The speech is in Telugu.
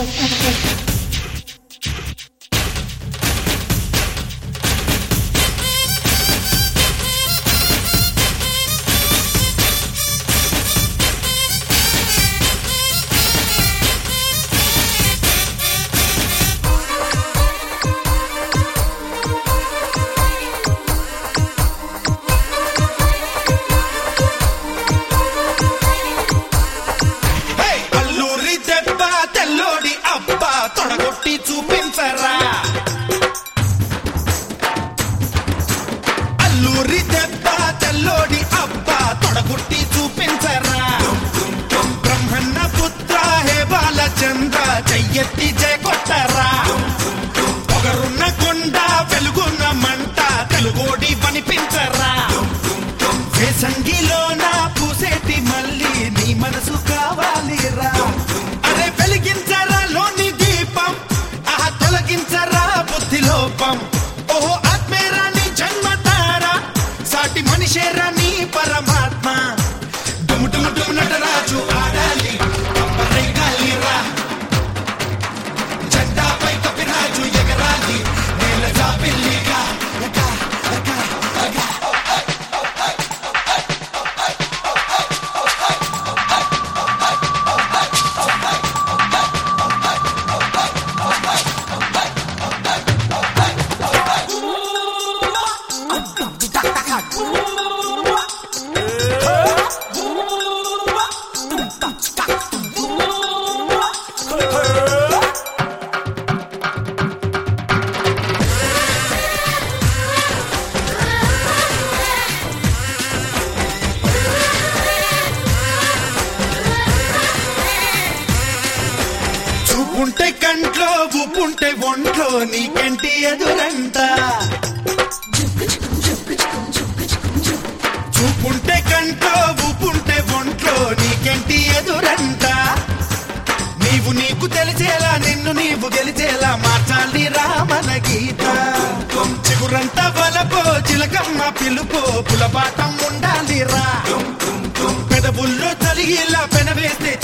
చూపించరా అల్లూరి దెబ్బ తెల్లోడి అబ్బా తొడగొట్టి చూపించరా బ్రహ్మన్న పుత్ర హే బాలచంద్ర చెయ్యెత్తి జయ కొట్టరా పొగరున్న కొండ వెలుగున్న మంట తెలుగోడి వనిపించరా వేసంగిలోన పూసేటి మళ్ళీ నీ మనసు కావాలిరా అరే వెలిగించరా లోని దీపం ఆహా తొలగించరా బుద్ధి లోపం ఓహో ఆత్మేరా నీ జన్మతారా సాటి మనిషేరా నీ పరమాత్మ డుము డుము డుము నటరాజు ఆడాలి అప్పరేగాలిరా జెండాపై కపిరాజు ఎగరాలి నేల జాబిల్లిగా ఉంటే కంట్లో ఉప్పుంటే ఒంట్లో నీకెంటి ఎదురంట చూపుంటే కంట్లో ఉప్పుంటే ఒంట్లో నీకెంటి ఎదురంట నీవు నీకు తెలిసేలా నిన్ను నీవు గెలిచేలా మార్చాలి రామన గీత చిగురంత వలపో చిలకమ్మ పిలుపో పులపాఠం ఉండాలిరా పెదవుల్లో తలిగిలా పెనవేస్తే